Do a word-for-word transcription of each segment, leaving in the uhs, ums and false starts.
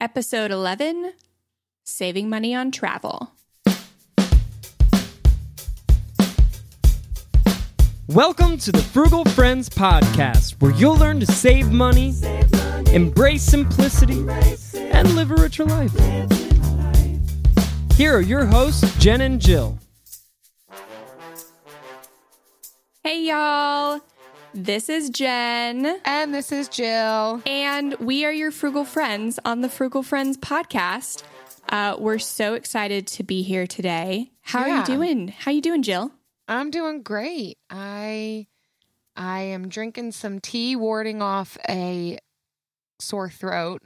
Episode eleven, Saving Money on Travel. Welcome to the Frugal Friends Podcast, where you'll learn to save money, save money embrace simplicity, embrace and live a richer life. Here are your hosts, Jen and Jill. Hey, y'all. This is Jen. And this is Jill. And we are your Frugal Friends on the Frugal Friends Podcast. Uh, we're so excited to be here today. How Yeah. are you doing? How you doing, Jill? I'm doing great. I I am drinking some tea, warding off a sore throat.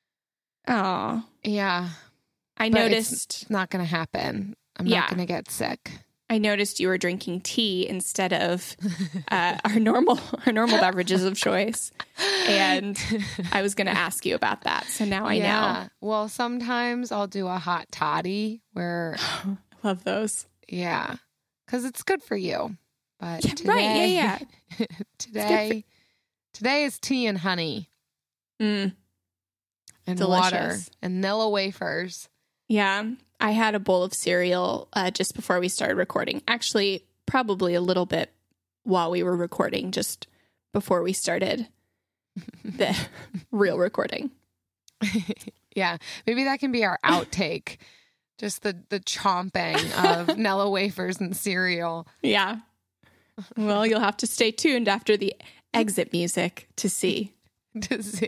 Oh, Yeah. I but noticed. It's not going to happen. I'm Yeah. not going to get sick. I noticed you were drinking tea instead of uh, our normal our normal beverages of choice, and I was going to ask you about that. So now I yeah. Well, sometimes I'll do a hot toddy where, know. Love those. yeah, because it's good for you. But Yeah, today, right? Yeah, yeah. today, today is tea and honey Mm, and Delicious. water and Nilla wafers. yeah. I had a bowl of cereal uh, just before we started recording. Actually, probably a little bit while we were recording, just before we started the real recording. Yeah, maybe that can be our outtake. Just the, the chomping of Nilla wafers and cereal. Yeah. Well, you'll have to stay tuned after the exit music to see. To see.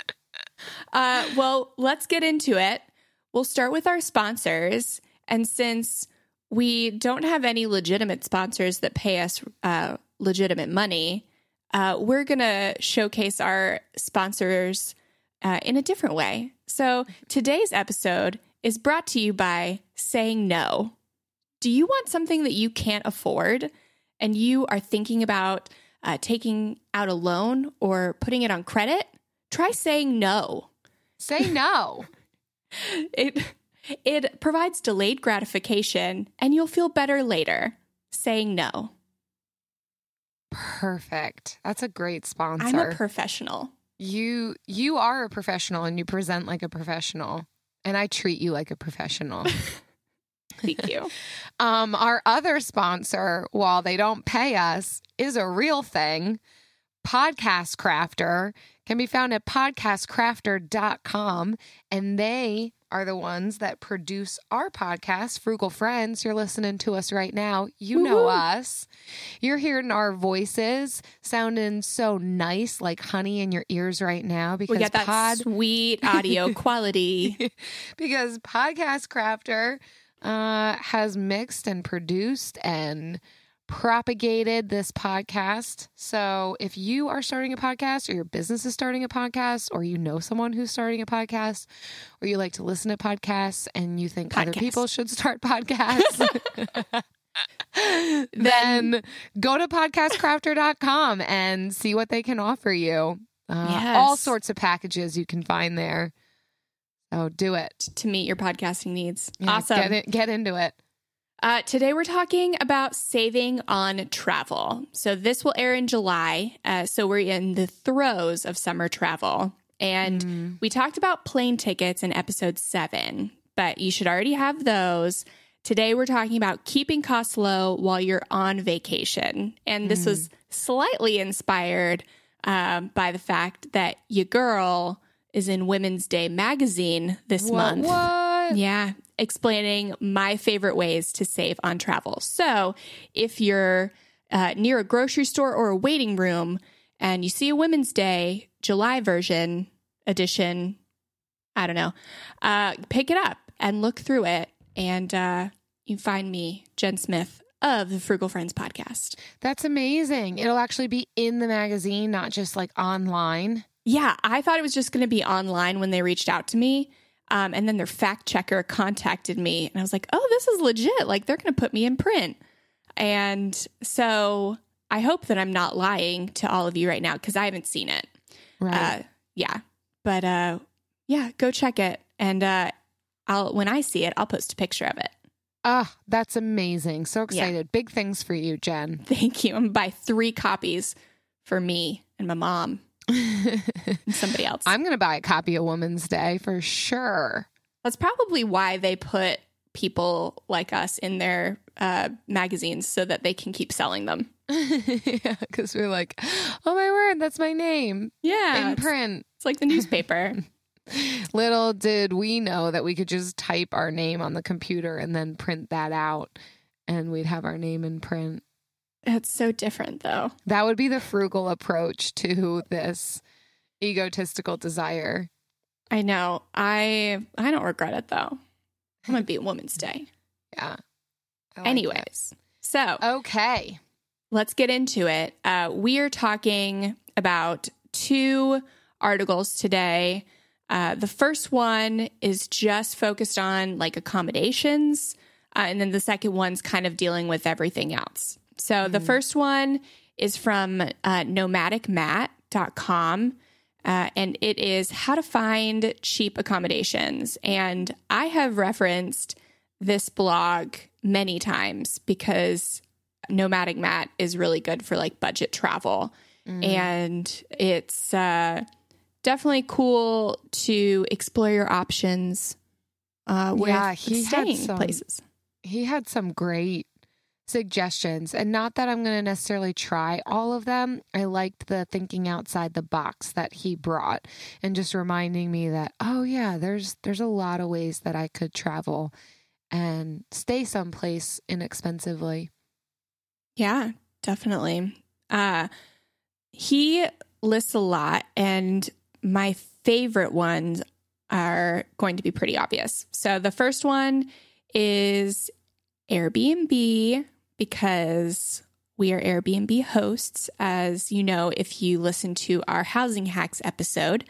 Uh, well, let's get into it. We'll start with our sponsors. And since we don't have any legitimate sponsors that pay us uh, legitimate money, uh, we're going to showcase our sponsors uh, in a different way. So today's episode is brought to you by Saying No. Do you want something that you can't afford and you are thinking about uh, taking out a loan or putting it on credit? Try saying no. Say no. It it provides delayed gratification and you'll feel better later. Saying no. Perfect. That's a great sponsor. I'm a professional. you you are a professional and you present like a professional. And I treat you like a professional. Thank you. Um, our other sponsor, while they don't pay us, is a real thing. Podcast Crafter can be found at podcast crafter dot com, and they are the ones that produce our podcast, Frugal Friends. You're listening to us right now. You know Woo-hoo. us. You're hearing our voices sounding so nice, like honey in your ears right now. Because We got that pod, sweet audio quality. because Podcast Crafter uh, has mixed and produced and propagated this podcast. So if you are starting a podcast or your business is starting a podcast or you know someone who's starting a podcast or you like to listen to podcasts and you think other Podcast. people should start podcasts, then go to podcast crafter dot com and see what they can offer you. Uh, Yes. All sorts of packages you can find there. So do it. To meet your podcasting needs. Yeah, Awesome. Get, it, get into it. Uh, today we're talking about saving on travel. So this will air in July. Uh, so we're in the throes of summer travel. And Mm. we talked about plane tickets in episode seven, but you should already have those. Today we're talking about keeping costs low while you're on vacation. And this was slightly inspired um, by the fact that your girl is in Women's Day magazine this What? month. What? Yeah, explaining my favorite ways to save on travel. So if you're uh, near a grocery store or a waiting room and you see a Women's Day July version edition, I don't know, uh, pick it up and look through it. And uh, you find me, Jen Smith, of the Frugal Friends Podcast. That's amazing. It'll actually be in the magazine, not just like online. Yeah, I thought it was just going to be online when they reached out to me. Um, and then their fact checker contacted me and I was like, oh, this is legit. Like they're going to put me in print. And so I hope that I'm not lying to all of you right now because I haven't seen it. Right. Uh, yeah. But uh, yeah, go check it. And uh, I'll when I see it, I'll post a picture of it. Ah, that's amazing. So excited. Big things for you, Jen. Thank you. I'm going to buy three copies for me and my mom. Somebody else. I'm going to buy a copy of Woman's Day for sure. That's probably why they put people like us in their uh, magazines so that they can keep selling them. Yeah, because we're like, oh my word, that's my name. Yeah. In it's, print. It's like the newspaper. Little did we know that we could just type our name on the computer and then print that out and we'd have our name in print. It's so different, though. That would be the frugal approach to this egotistical desire. I know. I I don't regret it, though. I'm going to be a Woman's Day. Yeah. I like Anyways, that. so Okay. let's get into it. Uh, we are talking about two articles today. Uh, the first one is just focused on like accommodations. Uh, and then the second one's kind of dealing with everything else. So mm-hmm. the first one is from uh, nomadic mat dot com. Uh, and it is how to find cheap accommodations. And I have referenced this blog many times because Nomadic Mat is really good for like budget travel. Mm. And it's uh, definitely cool to explore your options uh, with yeah, he staying had some, places. He had some great suggestions, and not that I'm going to necessarily try all of them. I liked the thinking outside the box that he brought and just reminding me that, oh yeah, there's there's a lot of ways that I could travel and stay someplace inexpensively. Yeah, definitely. Uh, he lists a lot, and my favorite ones are going to be pretty obvious. So the first one is Airbnb, because we are Airbnb hosts, as you know, if you listen to our Housing Hacks episode,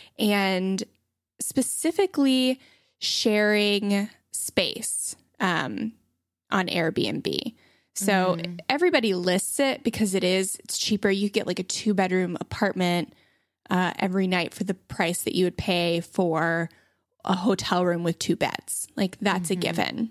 and specifically sharing space um, on Airbnb. So mm. everybody lists it because it is, it's cheaper. You get like a two bedroom apartment uh, every night for the price that you would pay for a hotel room with two beds. Like that's mm-hmm. a given.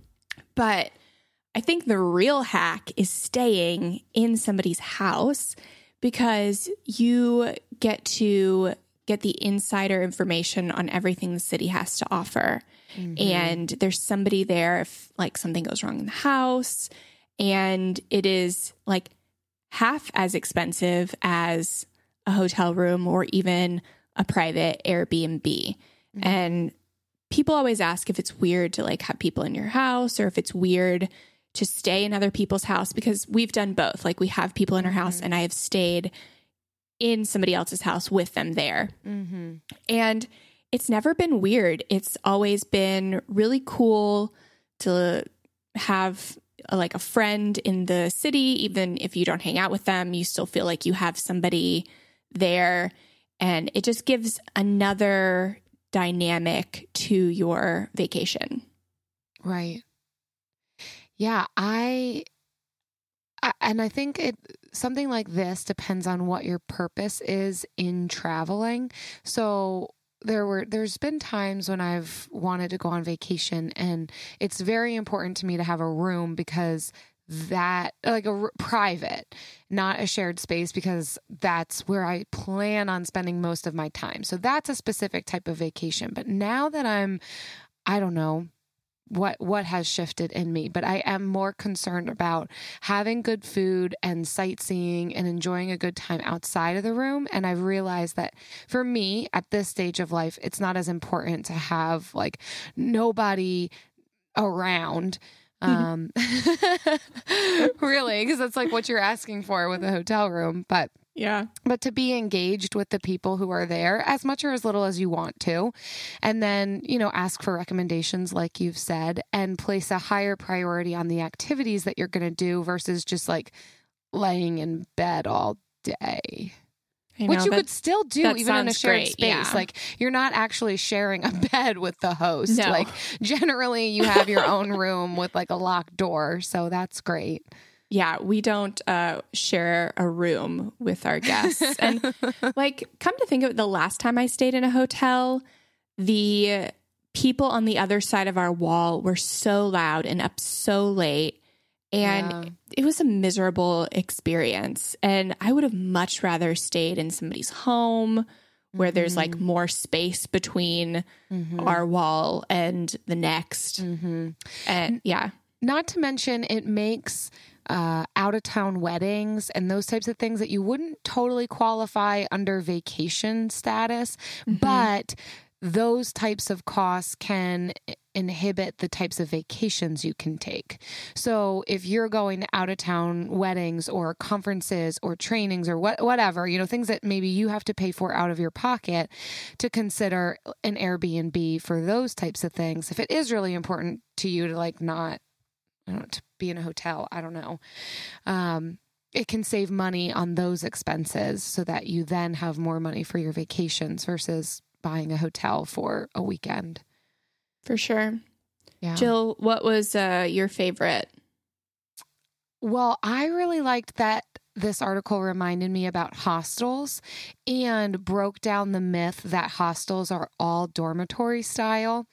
But I think the real hack is staying in somebody's house, because you get to get the insider information on everything the city has to offer. Mm-hmm. And there's somebody there if like something goes wrong in the house, and it is like half as expensive as a hotel room or even a private Airbnb. Mm-hmm. And people always ask if it's weird to like have people in your house, or if it's weird to stay in other people's house, because we've done both. Like we have people in our house, mm-hmm. and I have stayed in somebody else's house with them there. Mm-hmm. And it's never been weird. It's always been really cool to have a, like a friend in the city. Even if you don't hang out with them, you still feel like you have somebody there. And it just gives another dynamic to your vacation. Right. Yeah, I, I and I think it something like this depends on what your purpose is in traveling. So there were there's been times when I've wanted to go on vacation, and it's very important to me to have a room, because that like a r- private, not a shared space, because that's where I plan on spending most of my time. So that's a specific type of vacation. But now that I'm, I don't know, what what has shifted in me, but I am more concerned about having good food and sightseeing and enjoying a good time outside of the room. And I've realized that for me at this stage of life, it's not as important to have like nobody around. Um, really, because that's like what you're asking for with a hotel room. But yeah, but to be engaged with the people who are there as much or as little as you want to, and then, you know, ask for recommendations like you've said, and place a higher priority on the activities that you're going to do versus just like laying in bed all day. Know, which you that, could still do even in a shared great, space. yeah. Like you're not actually sharing a bed with the host. No. Like generally you have your own room with like a locked door. So that's great. Yeah, we don't uh, share a room with our guests. And like, come to think of it, the last time I stayed in a hotel, the people on the other side of our wall were so loud and up so late. And Yeah. it was a miserable experience. And I would have much rather stayed in somebody's home where there's like more space between Mm-hmm. our wall and the next. Mm-hmm. And yeah. Not to mention, it makes uh, out of town weddings and those types of things that you wouldn't totally qualify under vacation status, Mm-hmm. but those types of costs can inhibit the types of vacations you can take. So if you're going to out of town weddings or conferences or trainings or what, whatever, you know, things that maybe you have to pay for out of your pocket, to consider an Airbnb for those types of things. If it is really important to you to like not, I don't know, to be in a hotel, I don't know. Um, it can save money on those expenses so that you then have more money for your vacations versus buying a hotel for a weekend. For sure. Yeah. Jill, what was uh, your favorite? Well, I really liked that this article reminded me about hostels and broke down the myth that hostels are all dormitory style.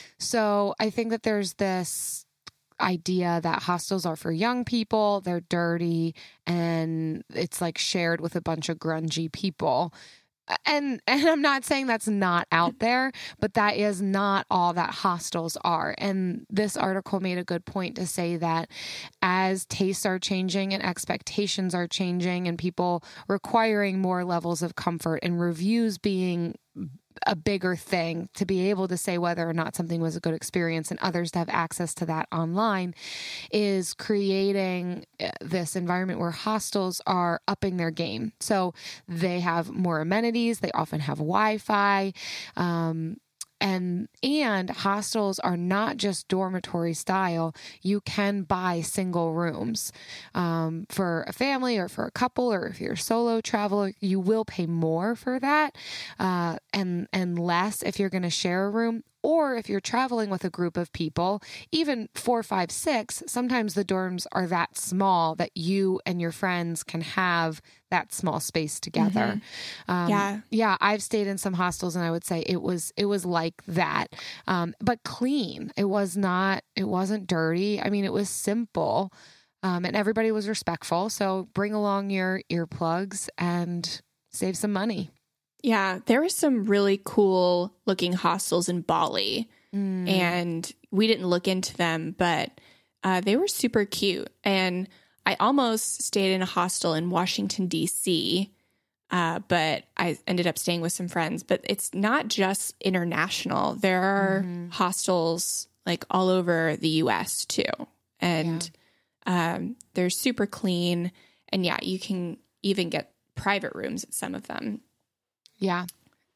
So I think that there's this idea that hostels are for young people, they're dirty, and it's like shared with a bunch of grungy people. And and I'm not saying that's not out there, but that is not all that hostels are. And this article made a good point to say that as tastes are changing and expectations are changing and people requiring more levels of comfort and reviews being a bigger thing, to be able to say whether or not something was a good experience and others to have access to that online, is creating this environment where hostels are upping their game. So they have more amenities. They often have Wi-Fi. Um, And and hostels are not just dormitory style. You can buy single rooms um, for a family or for a couple, or if you're a solo traveler, you will pay more for that uh, and and less if you're going to share a room. Or if you're traveling with a group of people, even four, five, six, sometimes the dorms are that small that you and your friends can have that small space together. Mm-hmm. Um, Yeah. Yeah. I've stayed in some hostels and I would say it was, it was like that. Um, but clean. It was not, it wasn't dirty. I mean, it was simple. Um, and everybody was respectful. So bring along your earplugs and save some money. Yeah, there were some really cool looking hostels in Bali, Mm. and we didn't look into them, but uh, they were super cute. And I almost stayed in a hostel in Washington, D C, uh, but I ended up staying with some friends. But it's not just international. There are Mhm. hostels like all over the U S too. And um, they're super clean. And yeah, you can even get private rooms at some of them. Yeah.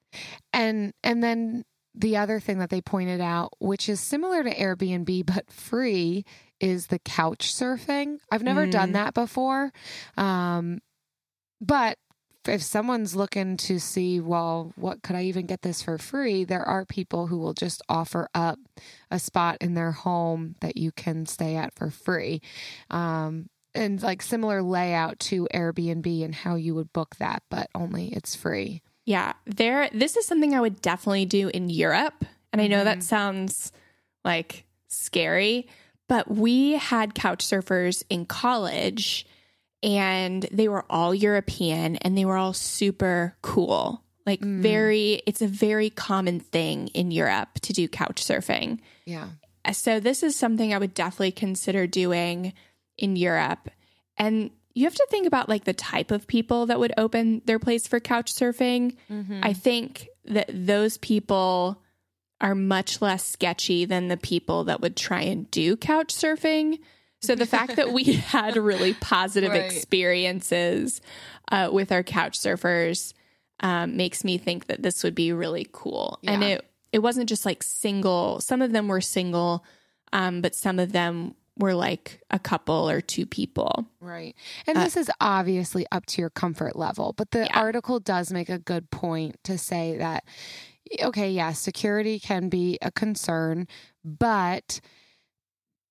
And and then the other thing that they pointed out, which is similar to Airbnb but free, is the couch surfing. I've never Mm. done that before. Um, but if someone's looking to see, well, what could I even get this for free? There are people who will just offer up a spot in their home that you can stay at for free. Um, and like similar layout to Airbnb and how you would book that, but only it's free. Yeah, there. This is something I would definitely do in Europe. And I know that sounds like scary, but we had couch surfers in college and they were all European and they were all super cool. Like Mm. very, it's a very common thing in Europe to do couch surfing. Yeah. So this is something I would definitely consider doing in Europe. And you have to think about like the type of people that would open their place for couch surfing. Mm-hmm. I think that those people are much less sketchy than the people that would try and do couch surfing. So the fact that we had really positive Right. experiences uh, with our couch surfers um, makes me think that this would be really cool. And Yeah. it it wasn't just like single. Some of them were single, um, but some of them were like a couple or two people. Right. And this is obviously up to your comfort level, but the Yeah. article does make a good point to say that, okay, yeah, security can be a concern, but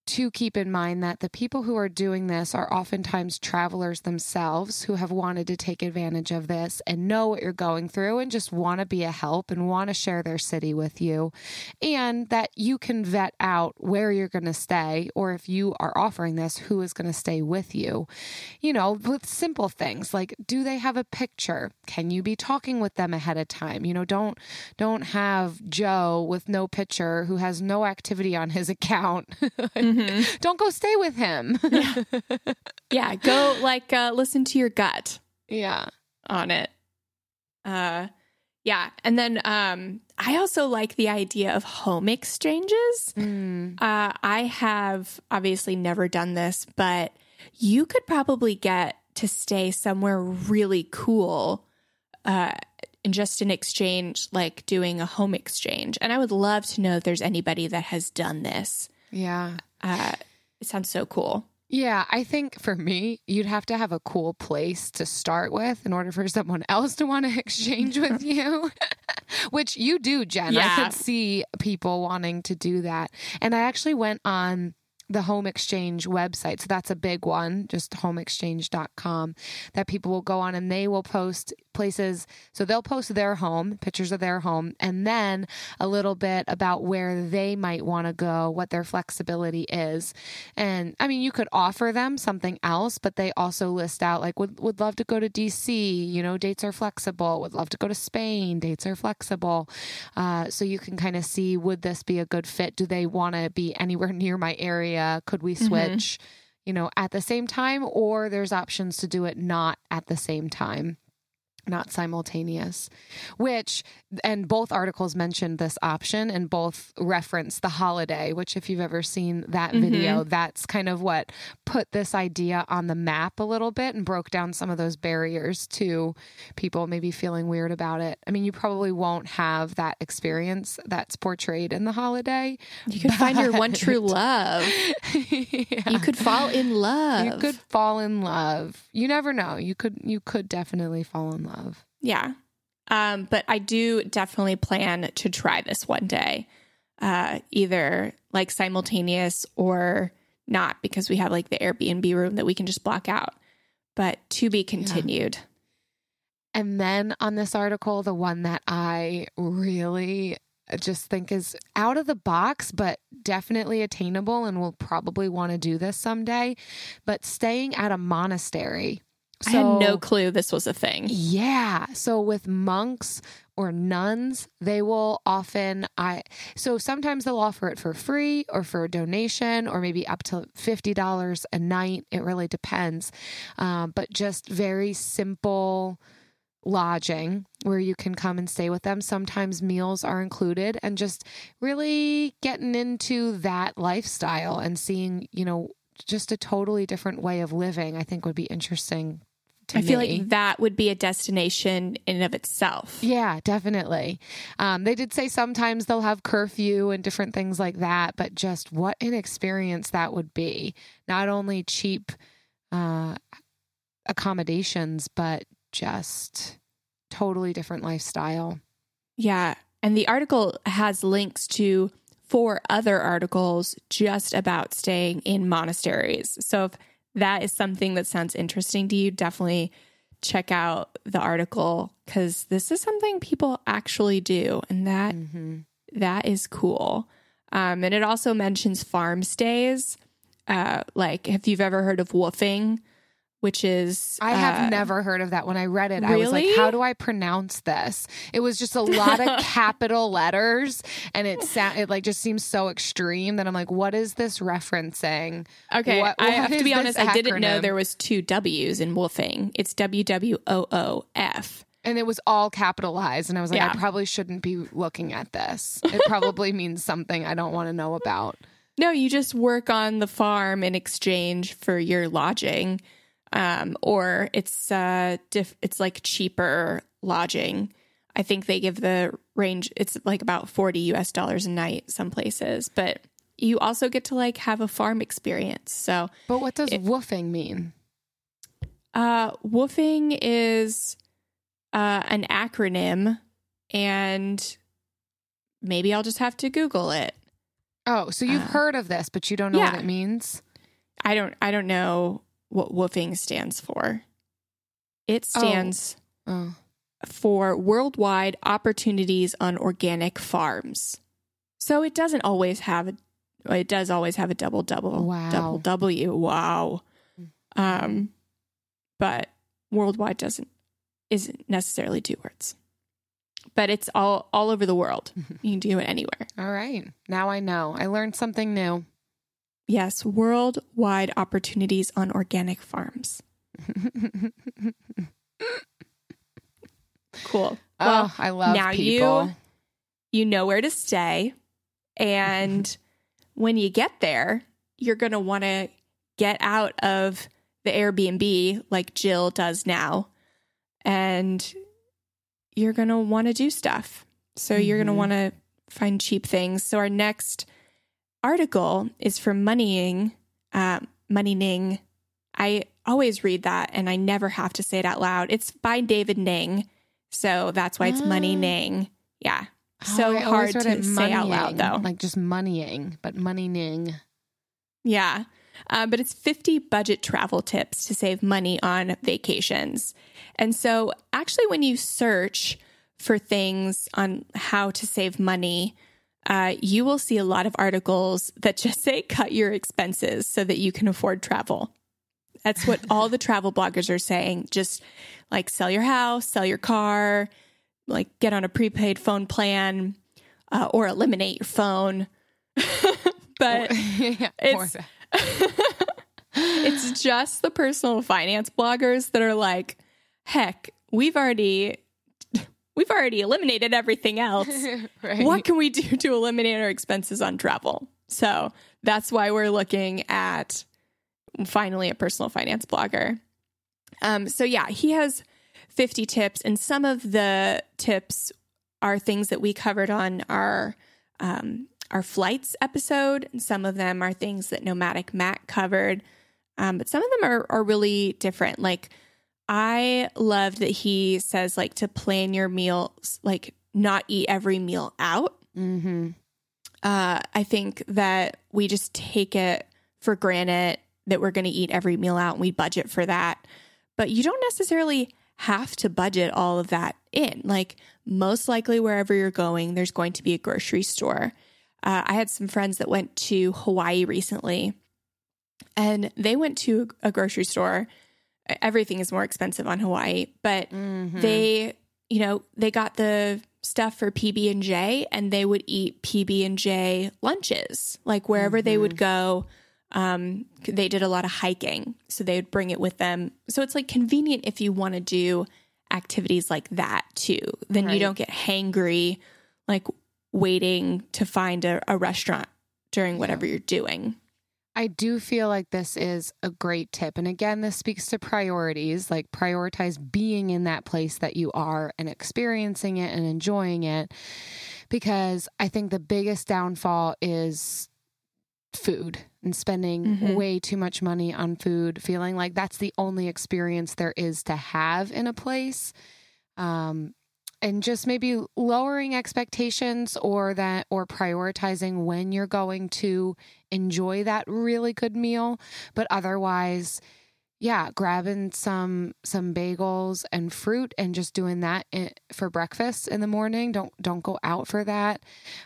to keep in mind that the people who are doing this are oftentimes travelers themselves who have wanted to take advantage of this and know what you're going through and just want to be a help and want to share their city with you. And that you can vet out where you're going to stay, or if you are offering this, who is going to stay with you. You know, with simple things like, do they have a picture? Can you be talking with them ahead of time? You know, don't don't have Joe with no picture who has no activity on his account. Mm-hmm. Don't go stay with him. yeah. yeah, go like uh, listen to your gut. Yeah, on it. Uh, yeah, and then um, I also like the idea of home exchanges. Mm. Uh, I have obviously never done this, but you could probably get to stay somewhere really cool. Uh, in just an exchange, like doing a home exchange, and I would love to know if there's anybody that has done this. Yeah. Uh, it sounds so cool. Yeah, I think for me, you'd have to have a cool place to start with in order for someone else to want to exchange with you, which you do, Jen. Yeah. I could see people wanting to do that. And I actually went on the home exchange website. So that's a big one, just home exchange dot com, that people will go on and they will post places. So they'll post their home, pictures of their home, and then a little bit about where they might want to go, what their flexibility is. And I mean, you could offer them something else, but they also list out like, would, would love to go to D C, you know, dates are flexible, would love to go to Spain, dates are flexible. Uh, so you can kind of see, would this be a good fit? Do they want to be anywhere near my area? Could we switch, mm-hmm. you know, at the same time, or there's options to do it not at the same time, not simultaneous, which, and both articles mentioned this option and both reference the holiday, which if you've ever seen that mm-hmm. video, that's kind of what put this idea on the map a little bit and broke down some of those barriers to people maybe feeling weird about it. I mean, you probably won't have that experience that's portrayed in the holiday. You could find your one true love. yeah. You could fall in love. You could fall in love. You never know. You could, you could definitely fall in love. Yeah. Um, but I do definitely plan to try this one day, uh, either like simultaneous or not, because we have like the Airbnb room that we can just block out, but to be continued. Yeah. And then on this article, the one that I really just think is out of the box, but definitely attainable, and we'll probably want to do this someday, but staying at a monastery. So, I had no clue this was a thing. Yeah. So with monks or nuns, they will often, I, so sometimes they'll offer it for free or for a donation or maybe up to fifty dollars a night. It really depends. Um, but just very simple lodging where you can come and stay with them. Sometimes meals are included, and just really getting into that lifestyle and seeing, you know, just a totally different way of living, I think would be interesting to I me. feel like that would be a destination in and of itself. Yeah, definitely. Um, they did say sometimes they'll have curfew and different things like that, but just what an experience that would be. Not only cheap uh, accommodations, but just totally different lifestyle. Yeah. And the article has links to four other articles just about staying in monasteries. So if that is something that sounds interesting to you, definitely check out the article, because this is something people actually do, and that mm-hmm. that is cool. Um, and it also mentions farm stays. Uh, like, if you've ever heard of woofing, which is... I have uh, never heard of that. When I read it, really? I was like, how do I pronounce this? It was just a lot of capital letters, and it sound, it like just seems so extreme that I'm like, what is this referencing? Okay, what, I what have to be honest, I didn't know acronym? there was two W's in woofing. It's W W O O F. And it was all capitalized, and I was like, Yeah. I probably shouldn't be looking at this. It probably means something I don't want to know about. No, you just work on the farm in exchange for your lodging. Um, or it's uh, diff- it's like cheaper lodging. I think they give the range. It's like about forty U S dollars a night some places, but you also get to like have a farm experience. So, but what does it, woofing mean? Uh, woofing is uh, an acronym, and maybe I'll just have to Google it. Oh, so you've Uh, heard of this, but you don't know yeah. what it means? I don't I don't know what WWOOFing stands for. It stands Oh. for Worldwide Opportunities on Organic Farms. So it doesn't always have a, it does always have a double double Wow. double W. Wow. Um, but worldwide doesn't isn't necessarily two words. But it's all all over the world. You can do it anywhere. All right. Now I know. I learned something new. Yes, worldwide opportunities on organic farms. Cool. Well, Oh, I love now people. you you know where to stay, and when you get there, you're going to want to get out of the Airbnb like Jill does now, and you're going to want to do stuff. So you're going to Mhm. want to find cheap things. So our next article is from Moneying, uh, Moneyning. I always read that and I never have to say it out loud. It's by David Ning. So that's why it's Ah. Moneyning. Yeah. Oh, So I hard always read to it say out loud, moneying, though. Like just moneying, but moneying. Yeah. Uh, but it's fifty budget travel tips to save money on vacations. And so actually when you search for things on how to save money, uh, you will see a lot of articles that just say cut your expenses so that you can afford travel. That's what all the travel bloggers are saying. Just like sell your house, sell your car, like get on a prepaid phone plan, uh, or eliminate your phone. But yeah, more it's- that. it's just the personal finance bloggers that are like, heck, we've already we've already eliminated everything else. Right. What can we do to eliminate our expenses on travel? So that's why we're looking at finally a personal finance blogger. Um, so yeah, he has fifty tips, and some of the tips are things that we covered on our um, our flights episode, and some of them are things that Nomadic Matt covered. Um, but some of them are are really different. Like I love that he says like to plan your meals, like not eat every meal out. Mm-hmm. Uh, I think that we just take it for granted that we're going to eat every meal out and we budget for that. But you don't necessarily have to budget all of that in. Like most likely wherever you're going, there's going to be a grocery store. Uh, I had some friends that went to Hawaii recently, and they went to a grocery store. Everything is more expensive on Hawaii, but Mm-hmm. they, you know, they got the stuff for P B and J, and they would eat P B and J lunches. Like wherever they would go, um, they did a lot of hiking, so they would bring it with them. So it's like convenient if you want to do activities like that too. Then you Right. don't get hangry, like waiting to find a, a restaurant during whatever you're doing. I do feel like this is a great tip. And again, this speaks to priorities, like prioritize being in that place that you are and experiencing it and enjoying it. Because I think the biggest downfall is food and spending Mhm. way too much money on food, feeling like that's the only experience there is to have in a place. Um, and just maybe lowering expectations or that or prioritizing when you're going to enjoy that really good meal, but otherwise yeah, grabbing some some bagels and fruit and just doing that in, for breakfast in the morning. Don't don't go out for that.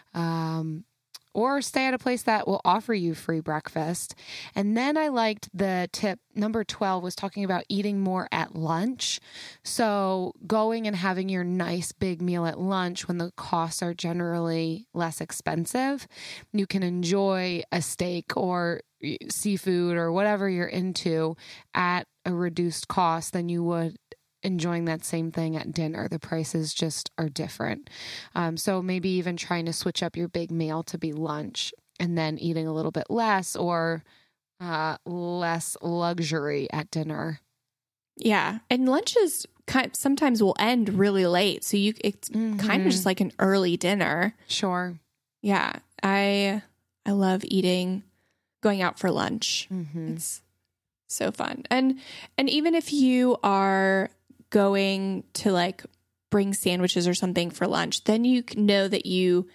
Um Or stay at a place that will offer you free breakfast. And then I liked the tip number twelve was talking about eating more at lunch. So going and having your nice big meal at lunch when the costs are generally less expensive, you can enjoy a steak or seafood or whatever you're into at a reduced cost than you would enjoying that same thing at dinner. The prices just are different. Um, so maybe even trying to switch up your big meal to be lunch and then eating a little bit less or uh, less luxury at dinner. Yeah. And lunches kind sometimes will end really late. So you it's kind Mhm. of just like an early dinner. Sure. Yeah. I I love eating, going out for lunch. Mm-hmm. It's so fun. And and even if you are going to like bring sandwiches or something for lunch, then you know that you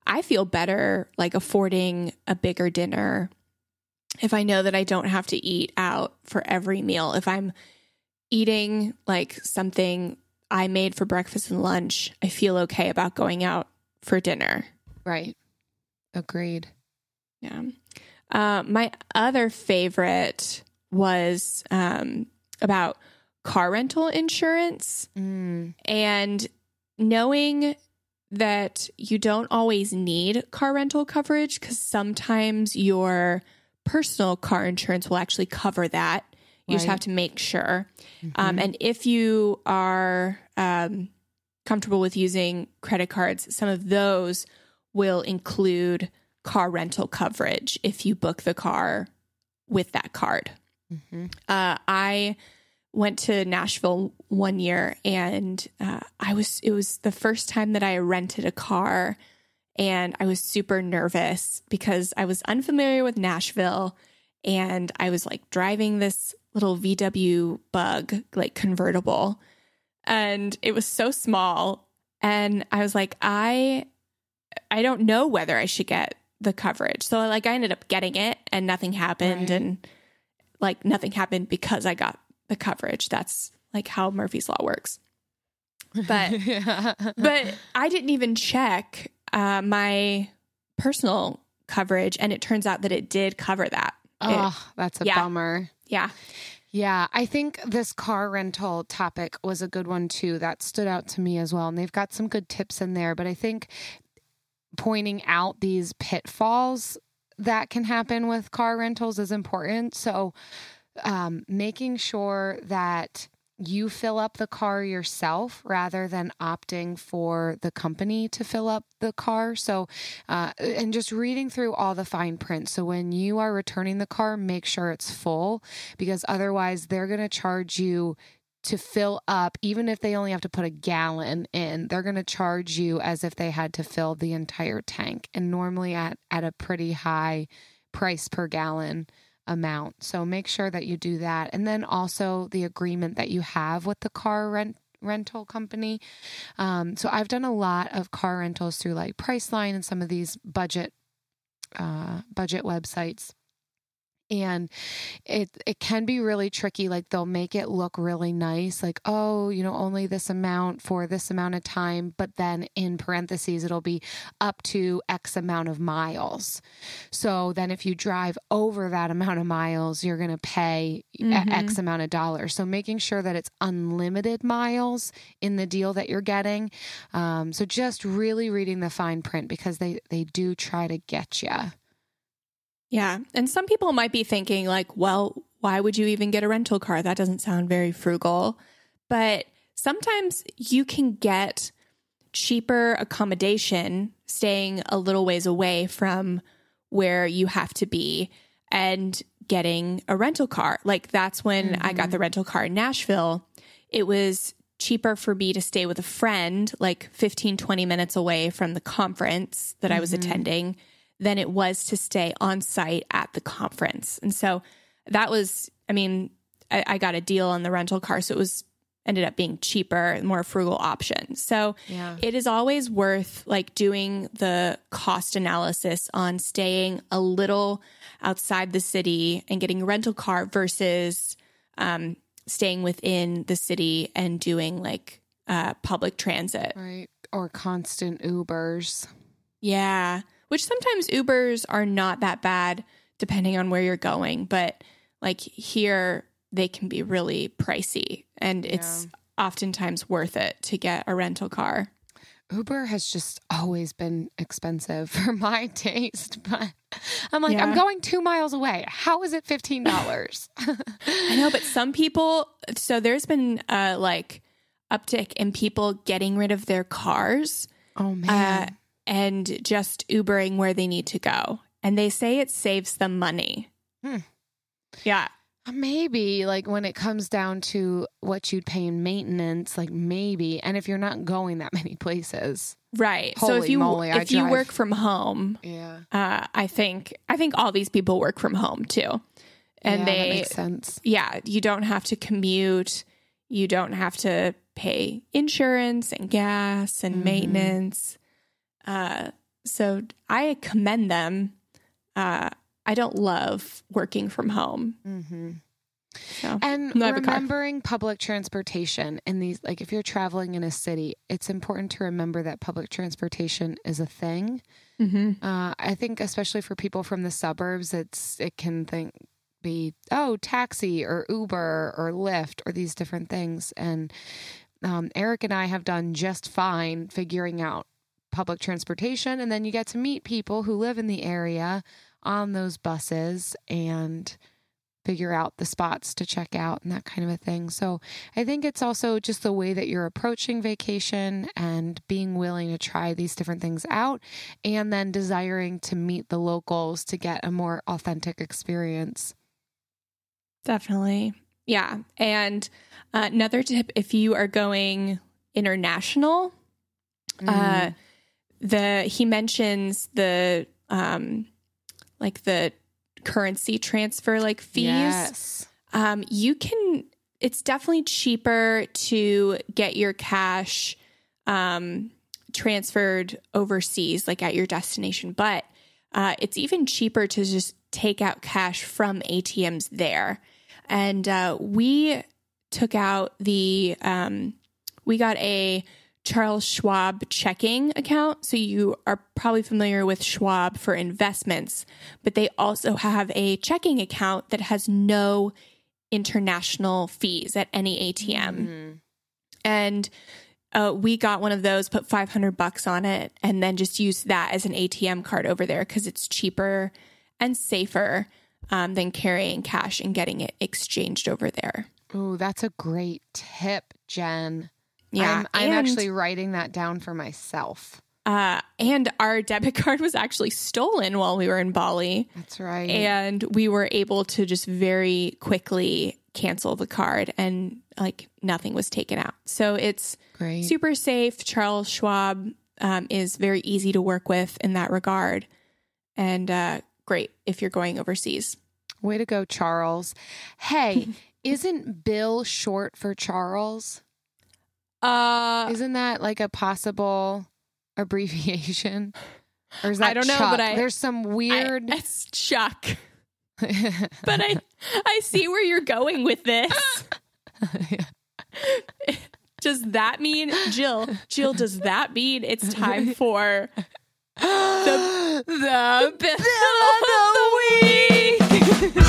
I feel better like affording a bigger dinner if I know that I don't have to eat out for every meal. If I'm eating like something I made for breakfast and lunch, I feel okay about going out for dinner. Right. Agreed. Yeah. Uh, my other favorite was um, about car rental insurance Mm. and knowing that you don't always need car rental coverage because sometimes your personal car insurance will actually cover that. You just Right. have to make sure. Mhm. Um, and if you are um, comfortable with using credit cards, some of those will include car rental coverage if you book the car with that card. Mhm. Uh, I went to Nashville one year and uh, I was, it was the first time that I rented a car and I was super nervous because I was unfamiliar with Nashville and I was like driving this little V W Bug, like convertible, and it was so small. And I was like, I, I don't know whether I should get the coverage. So like I ended up getting it and nothing happened. Right. And like nothing happened because I got the coverage. That's like how Murphy's Law works. But Yeah. but I didn't even check uh, my personal coverage, and it turns out that it did cover that. It- Oh, that's a yeah. bummer. yeah, Yeah, I think this car rental topic was a good one too. That stood out to me as well. And they've got some good tips in there. But I think pointing out these pitfalls that can happen with car rentals is important. So um, making sure that you fill up the car yourself rather than opting for the company to fill up the car. So, uh, and just reading through all the fine print. So when you are returning the car, make sure it's full because otherwise they're going to charge you to fill up, even if they only have to put a gallon in, they're going to charge you as if they had to fill the entire tank, and normally at, at a pretty high price per gallon amount. So make sure that you do that. And then also the agreement that you have with the car rent rental company. Um, so I've done a lot of car rentals through like Priceline and some of these budget uh, budget websites. And it it can be really tricky. Like they'll make it look really nice, like, oh, you know, only this amount for this amount of time. But then in parentheses, it'll be up to X amount of miles. So then if you drive over that amount of miles, you're going to pay Mhm. X amount of dollars. So making sure that it's unlimited miles in the deal that you're getting. Um, so just really reading the fine print because they, they do try to get you. yeah. And some people might be thinking like, well, why would you even get a rental car? That doesn't sound very frugal. But sometimes you can get cheaper accommodation staying a little ways away from where you have to be and getting a rental car. Like that's when I got the rental car in Nashville. It was cheaper for me to stay with a friend, like fifteen, twenty minutes away from the conference that I was attending, than it was to stay on site at the conference. And so that was, I mean, I, I got a deal on the rental car. So it was ended up being cheaper, more frugal option. So Yeah. it is always worth like doing the cost analysis on staying a little outside the city and getting a rental car versus um, staying within the city and doing like uh, public transit. Right. Or constant Ubers. Yeah. Which sometimes Ubers are not that bad depending on where you're going. But like here, they can be really pricey and it's Yeah. oftentimes worth it to get a rental car. Uber has just always been expensive for my taste, but I'm like, Yeah. I'm going two miles away. How is it fifteen dollars? I know, but some people, so there's been uh, like uptick in people getting rid of their cars Oh, uh, man. and just Ubering where they need to go. And they say it saves them money. Hmm. Yeah. Maybe like when it comes down to what you'd pay in maintenance, like maybe. And if you're not going that many places. Right. so Holy if you moly, I if you drive- work from home, Yeah. uh, I think I think all these people work from home too. And yeah, they that makes sense. yeah, you don't have to commute. You don't have to pay insurance and gas and Mhm. maintenance. Uh, so I commend them. Uh, I don't love working from home. Mm-hmm. So, and I have a car. remembering public transportation in these, like if you're traveling in a city, it's important to remember that public transportation is a thing. Mm-hmm. Uh, I think especially for people from the suburbs, it's it can think be, oh, taxi or Uber or Lyft or these different things. And um, Eric and I have done just fine figuring out public transportation. And then you get to meet people who live in the area on those buses and figure out the spots to check out and that kind of a thing. So I think it's also just the way that you're approaching vacation and being willing to try these different things out and then desiring to meet the locals to get a more authentic experience. Definitely. Yeah. And uh, another tip, if you are going international, mm. uh, the, he mentions the, um, like the currency transfer, like fees. Yes. Um, you can, it's definitely cheaper to get your cash, um, transferred overseas, like at your destination, but, uh, it's even cheaper to just take out cash from A T Ms there. And, uh, we took out the, um, we got a Charles Schwab checking account. So you are probably familiar with Schwab for investments, but they also have a checking account that has no international fees at any A T M. Mm-hmm. And uh, we got one of those, put five hundred bucks on it, and then just use that as an A T M card over there because it's cheaper and safer um, than carrying cash and getting it exchanged over there. Oh, that's a great tip, Jen. Yeah, I'm, I'm and, actually writing that down for myself. Uh, and our debit card was actually stolen while we were in Bali. That's right. And we were able to just very quickly cancel the card and like nothing was taken out. So it's Great. Super safe. Charles Schwab um, is very easy to work with in that regard. And uh, great if you're going overseas. Way to go, Charles. Hey, isn't Bill short for Charles? Uh, Isn't that like a possible abbreviation? Or is that I don't know, Chuck? but I, there's some weird. I, it's Chuck. But I, I see where you're going with this. Does that mean, Jill? Jill, does that mean it's time for the the bill of the week?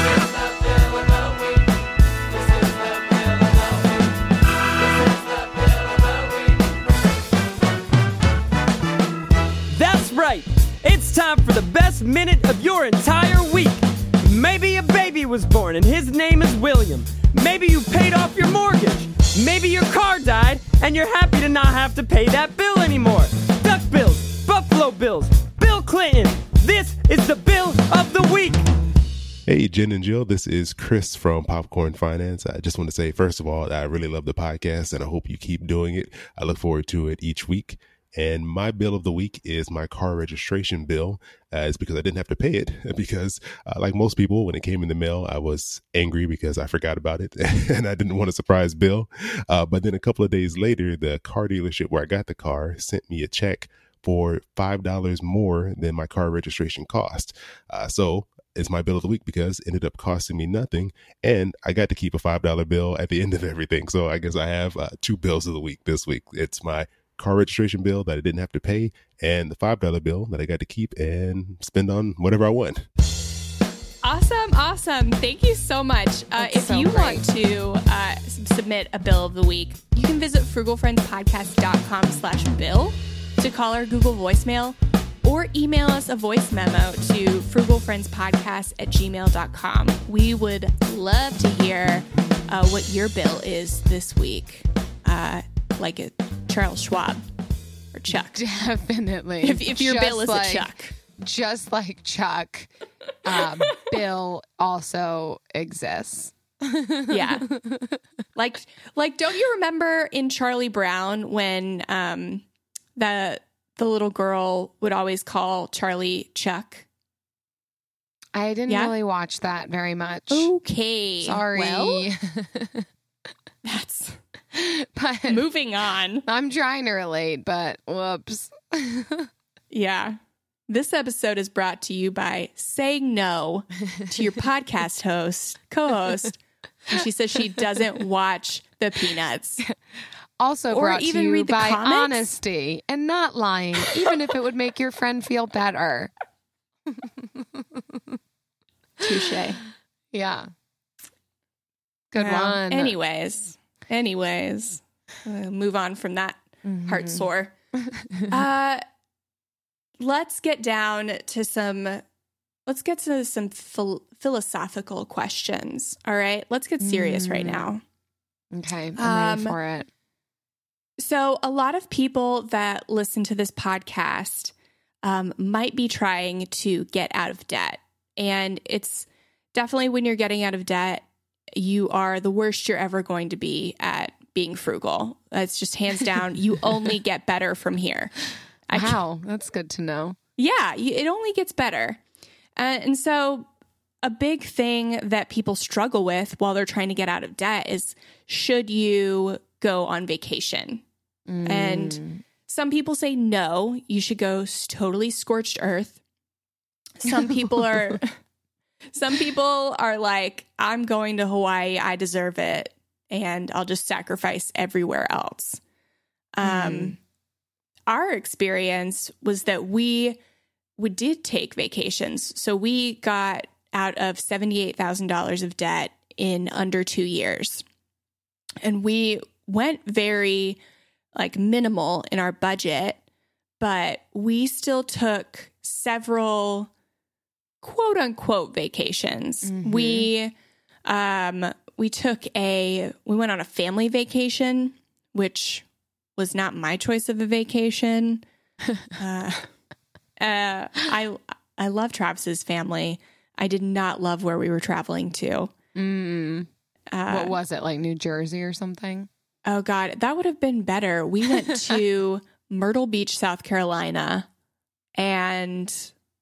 Right. It's time for the best minute of your entire week. Maybe a baby was born and his name is William. Maybe you paid off your mortgage. Maybe your car died and you're happy to not have to pay that bill anymore. Duck Bills, Buffalo Bills, Bill Clinton. This is the bill of the week. Hey, Jen and Jill, this is Chris from Popcorn Finance. I just want to say, first of all, I really love the podcast and I hope you keep doing it. I look forward to it each week. And my bill of the week is my car registration bill. Uh, it's because I didn't have to pay it because uh, like most people, when it came in the mail, I was angry because I forgot about it and I didn't want a surprise bill. Uh, but then a couple of days later, the car dealership where I got the car sent me a check for five dollars more than my car registration cost. Uh, so it's my bill of the week because it ended up costing me nothing. And I got to keep a five dollar bill at the end of everything. So I guess I have uh, two bills of the week this week. It's my car registration bill that I didn't have to pay and the five dollar bill that I got to keep and spend on whatever I want. Awesome. Awesome. Thank you so much. Uh, if so you great. want to uh, submit a bill of the week, you can visit frugalfriendspodcast.com slash bill to call our Google voicemail or email us a voice memo to frugalfriendspodcast at gmail dot com. We would love to hear uh, what your bill is this week. Uh, like a Charles Schwab or Chuck. Definitely. If, if your Just bill is like, a Chuck. Just like Chuck, uh, Bill also exists. Yeah. Like, like, don't you remember in Charlie Brown when um, the the little girl would always call Charlie Chuck? I didn't Yeah? really watch that very much. Okay. Sorry. Well, that's but moving on. I'm trying to relate, but whoops. Yeah. This episode is brought to you by saying no to your podcast host, co-host. And she says she doesn't watch the Peanuts. Also Or brought even to you read the by comics? honesty and not lying, even if it would make your friend feel better. Touche. Yeah. Good Well, one. Anyways, anyways, uh, move on from that heart sore. Uh, let's get down to some. Let's get to some phil- philosophical questions. All right, let's get serious right now. Okay, I'm Um, ready for it. So, a lot of people that listen to this podcast um, might be trying to get out of debt. And it's definitely when you're getting out of debt, you are the worst you're ever going to be at being frugal. That's just hands down. You only get better from here. I can't- Wow, that's good to know. Yeah, you- it only gets better. Uh, and so, a big thing that people struggle with while they're trying to get out of debt is, should you go on vacation? And some people say no, you should go s- totally scorched earth. Some people are some people are like, I'm going to Hawaii, I deserve it, and I'll just sacrifice everywhere else. Um Mm. Our experience was that we we did take vacations. So we got out of seventy-eight thousand dollars of debt in under two years. And we went very like minimal in our budget, but we still took several quote unquote vacations. Mhm. We um we took a we went on a family vacation, which was not my choice of a vacation. uh, uh I I love Travis's family. I did not love where we were traveling to. Mm. Uh, What was it, like New Jersey or something? Oh, God, that would have been better. We went to Myrtle Beach, South Carolina, and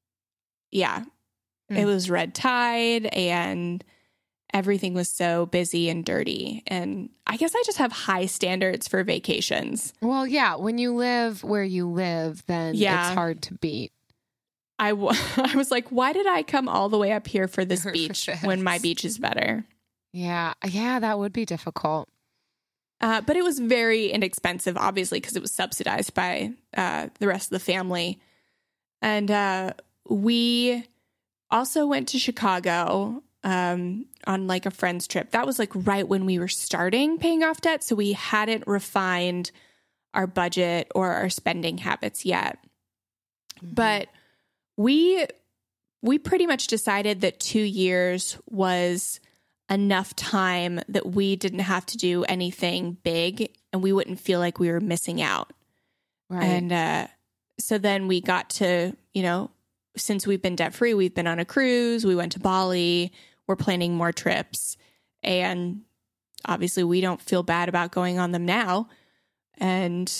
yeah, Mm. it was red tide, and everything was so busy and dirty. And I guess I just have high standards for vacations. Well, yeah, when you live where you live, then Yeah. it's hard to beat. I, w- I was like, why did I come all the way up here for this For beach this. when my beach is better? Yeah, yeah, that would be difficult. Uh, but it was very inexpensive, obviously, because it was subsidized by uh, the rest of the family. And uh, we also went to Chicago um, on like a friend's trip. That was like right when we were starting paying off debt. So we hadn't refined our budget or our spending habits yet. Mm-hmm. But we we pretty much decided that two years was enough time that we didn't have to do anything big and we wouldn't feel like we were missing out. Right. And uh, so then we got to, you know, since we've been debt free, we've been on a cruise, we went to Bali, we're planning more trips. And obviously we don't feel bad about going on them now. And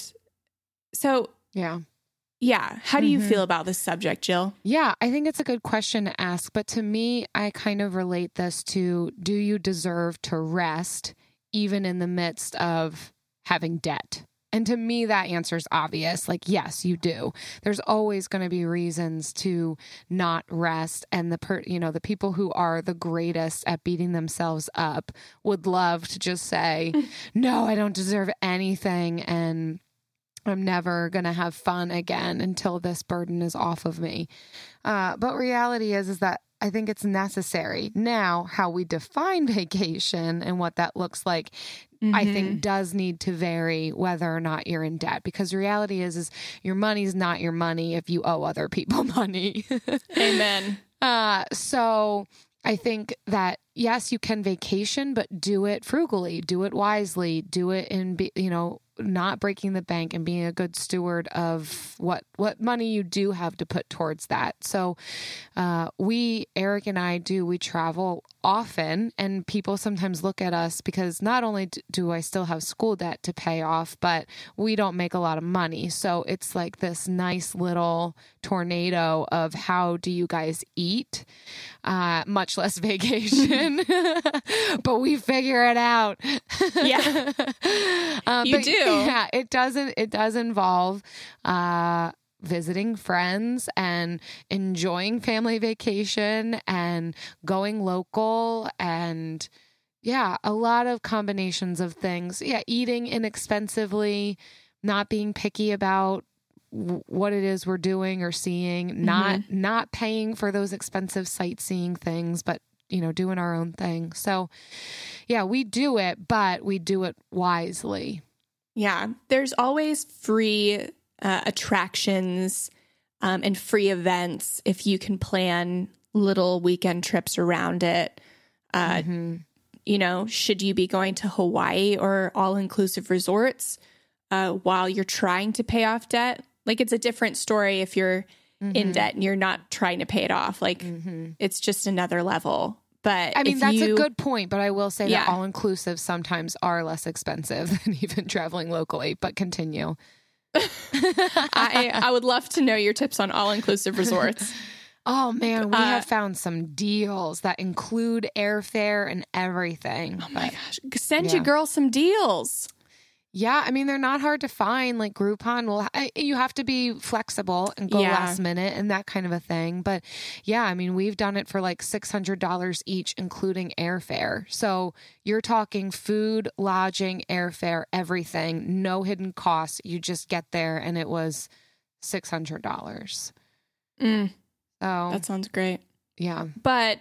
so, yeah. yeah. How do you Mhm. feel about this subject, Jill? Yeah, I think it's a good question to ask. But to me, I kind of relate this to, do you deserve to rest even in the midst of having debt? And to me, that answer is obvious. Like, yes, you do. There's always going to be reasons to not rest. And the, per, you know, the people who are the greatest at beating themselves up would love to just say, no, I don't deserve anything. And I'm never going to have fun again until this burden is off of me. Uh, but reality is, is that I think it's necessary. Now, how we define vacation and what that looks like, I think does need to vary whether or not you're in debt, because reality is, is your money's not your money if you owe other people money. Amen. Uh, so I think that, yes, you can vacation, but do it frugally, do it wisely, do it in, be, you know, not breaking the bank and being a good steward of what, what money you do have to put towards that. So, uh, we, Eric and I do, we travel often, and people sometimes look at us because not only d- do I still have school debt to pay off, but we don't make a lot of money. So it's like this nice little tornado of how do you guys eat, uh, much less vacation, but we figure it out. Yeah. uh, You but do. Yeah, it doesn't, it does involve, uh, visiting friends and enjoying family vacation and going local and yeah, a lot of combinations of things. Yeah, eating inexpensively, not being picky about w- what it is we're doing or seeing, mm-hmm. not not paying for those expensive sightseeing things, but you know, doing our own thing. So, yeah, we do it, but we do it wisely. Yeah, there's always free uh, attractions um, and free events if you can plan little weekend trips around it. Uh, mm-hmm. You know, should you be going to Hawaii or all-inclusive resorts uh, while you're trying to pay off debt? Like, it's a different story if you're mm-hmm. in debt and you're not trying to pay it off. Like, mm-hmm. it's just another level. But I mean, if that's you, a good point, but I will say yeah. that all-inclusive sometimes are less expensive than even traveling locally, but continue. I, I would love to know your tips on all-inclusive resorts. Oh, man, we uh, have found some deals that include airfare and everything. Oh, my gosh. Send yeah. your girl some deals. Yeah, I mean, they're not hard to find. Like Groupon will, you have to be flexible and go yeah. last minute and that kind of a thing. But yeah, I mean, we've done it for like six hundred dollars each, including airfare. So you're talking food, lodging, airfare, everything, no hidden costs. You just get there and it was six hundred dollars. Mm. So that sounds great. Yeah. But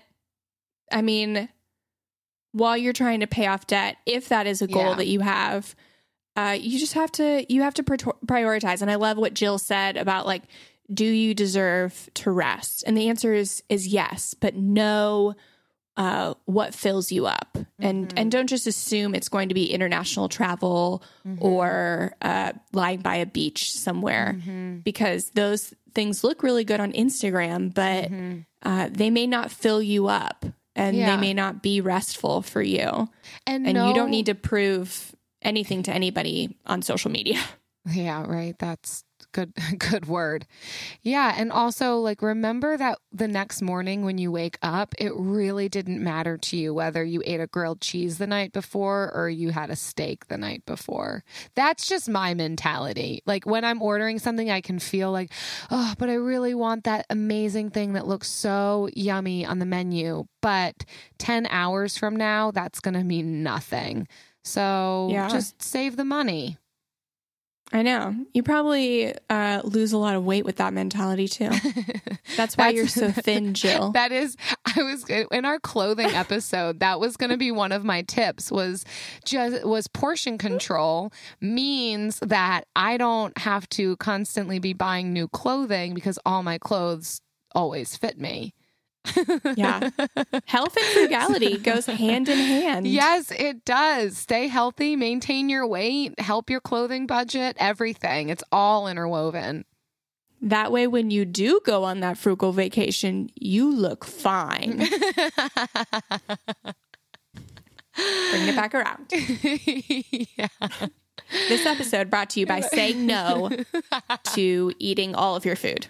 I mean, while you're trying to pay off debt, if that is a goal Yeah. that you have, Uh, you just have to, you have to prioritize. And I love what Jill said about like, do you deserve to rest? And the answer is, is yes, but know uh, what fills you up. Mm-hmm. And, and don't just assume it's going to be international travel mm-hmm. or uh, lying by a beach somewhere mm-hmm. because those things look really good on Instagram, but mm-hmm. uh, they may not fill you up and yeah. they may not be restful for you. And, and no- you don't need to prove anything to anybody on social media. Yeah, right. That's good. Good word. Yeah. And also like, remember that the next morning when you wake up, it really didn't matter to you whether you ate a grilled cheese the night before or you had a steak the night before. That's just my mentality. Like when I'm ordering something, I can feel like, oh, but I really want that amazing thing that looks so yummy on the menu. But ten hours from now, that's going to mean nothing. So yeah. just save the money. I know. You probably uh, lose a lot of weight with that mentality too. That's why That's, you're so thin, Jill. That is, I was in our clothing episode. That was going to be one of my tips was just was portion control means that I don't have to constantly be buying new clothing because all my clothes always fit me. Yeah. Health and frugality goes hand in hand. Yes, it does. Stay healthy, maintain your weight, help your clothing budget, everything. It's all interwoven. That way, when you do go on that frugal vacation, you look fine. Bring it back around. Yeah. This episode brought to you by saying no to eating all of your food.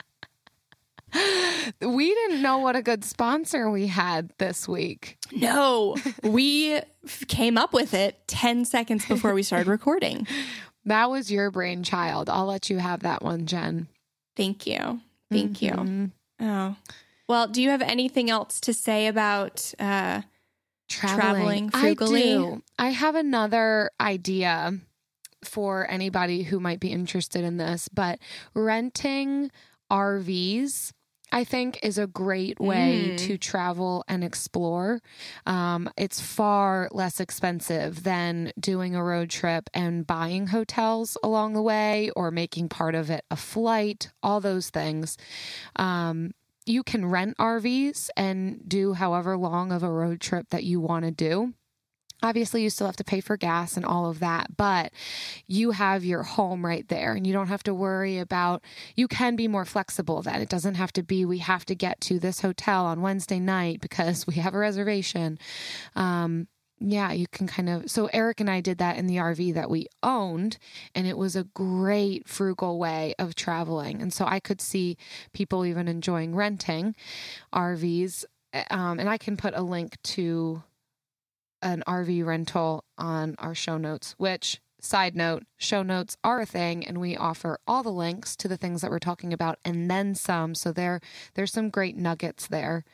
We didn't know what a good sponsor we had this week. No, we f- came up with it ten seconds before we started recording. That was your brainchild. I'll let you have that one, Jen. Thank you. Thank mm-hmm. you. Oh, well, do you have anything else to say about uh, traveling, traveling frugally? I do. I have another idea for anybody who might be interested in this, but renting R Vs, I think, is a great way mm. to travel and explore. Um, it's far less expensive than doing a road trip and buying hotels along the way or making part of it a flight, all those things. Um, you can rent R Vs and do however long of a road trip that you want to do. Obviously, you still have to pay for gas and all of that, but you have your home right there and you don't have to worry about, you can be more flexible then. It doesn't have to be, we have to get to this hotel on Wednesday night because we have a reservation. Um, yeah, you can kind of, so Eric and I did that in the R V that we owned, and it was a great frugal way of traveling. And so I could see people even enjoying renting R Vs. Um, and I can put a link to an R V rental on our show notes, which Side note, show notes are a thing, and we offer all the links to the things that we're talking about and then some. So there, there's some great nuggets there.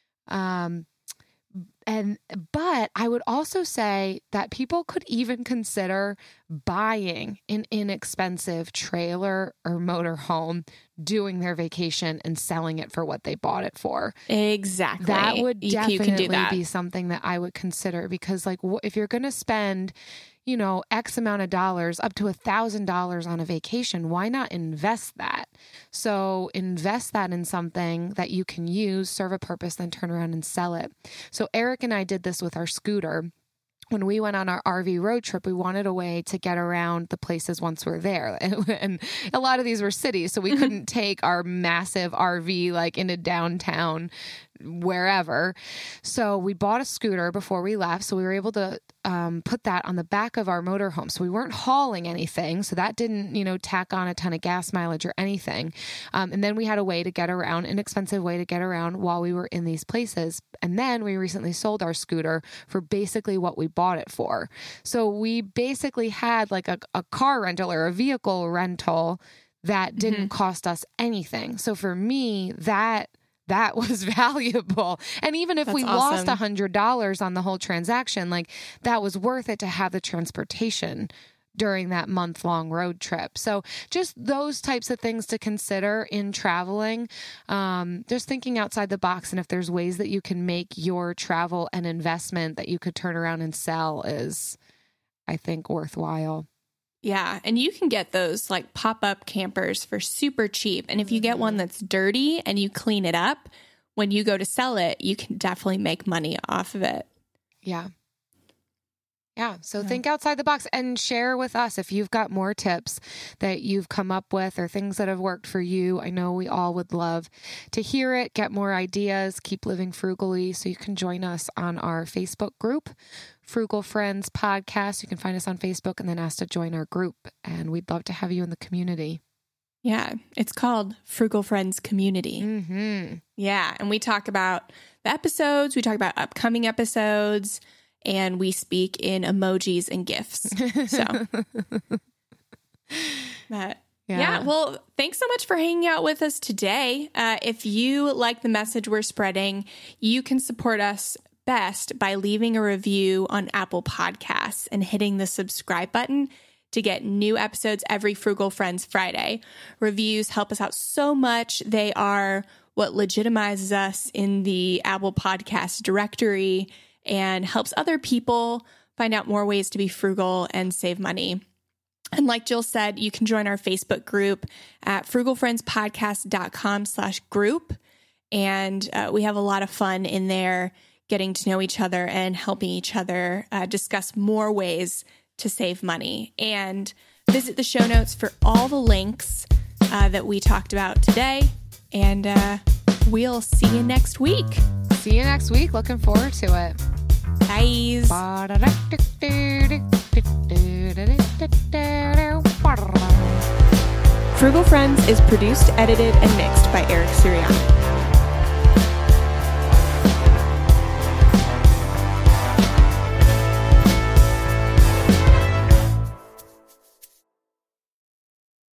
Um, and, but I would also say that people could even consider buying an inexpensive trailer or motorhome, doing their vacation and selling it for what they bought it for. Exactly. That would You- definitely you can do that. be something that I would consider, because like wh- if you're going to spend, you know, X amount of dollars, up to a thousand dollars on a vacation, why not invest that? So invest that in something that you can use, serve a purpose, then turn around and sell it. So Eric and I did this with our scooter. When we went on our R V road trip, we wanted a way to get around the places once we're there. And, and a lot of these were cities, so we couldn't take our massive R V like into downtown wherever. So we bought a scooter before we left. So we were able to um, put that on the back of our motorhome. So we weren't hauling anything. So that didn't, you know, tack on a ton of gas mileage or anything. Um, and then we had a way to get around, an expensive way to get around while we were in these places. And then we recently sold our scooter for basically what we bought it for. So we basically had like a, a car rental or a vehicle rental that didn't Mm-hmm. cost us anything. So for me, that that was valuable. And even if That's we awesome. lost a hundred dollars on the whole transaction, like that was worth it to have the transportation during that month long road trip. So just those types of things to consider in traveling, um, just thinking outside the box. And if there's ways that you can make your travel an investment that you could turn around and sell is, I think, worthwhile. Yeah. And you can get those like pop-up campers for super cheap. And if you get one that's dirty and you clean it up, when you go to sell it, you can definitely make money off of it. Yeah. Yeah. So think outside the box and share with us if you've got more tips that you've come up with or things that have worked for you. I know we all would love to hear it, get more ideas, keep living frugally. So you can join us on our Facebook group, Frugal Friends Podcast. You can find us on Facebook and then ask to join our group. And we'd love to have you in the community. Yeah. It's called Frugal Friends Community. Mm-hmm. Yeah. And we talk about the episodes, we talk about upcoming episodes, and we speak in emojis and GIFs. So, but Yeah. yeah. Well, thanks so much for hanging out with us today. Uh, if you like the message we're spreading, you can support us best by leaving a review on Apple Podcasts and hitting the subscribe button to get new episodes every Frugal Friends Friday. Reviews help us out so much. They are what legitimizes us in the Apple Podcast directory and helps other people find out more ways to be frugal and save money. And like Jill said, you can join our Facebook group at frugalfriendspodcast.com slash group. And uh, we have a lot of fun in there, getting to know each other and helping each other uh, discuss more ways to save money. And visit the show notes for all the links uh, that we talked about today. And uh, we'll see you next week. See you next week. Looking forward to it. Guys. Frugal Friends is produced, edited, and mixed by Eric Sirianni.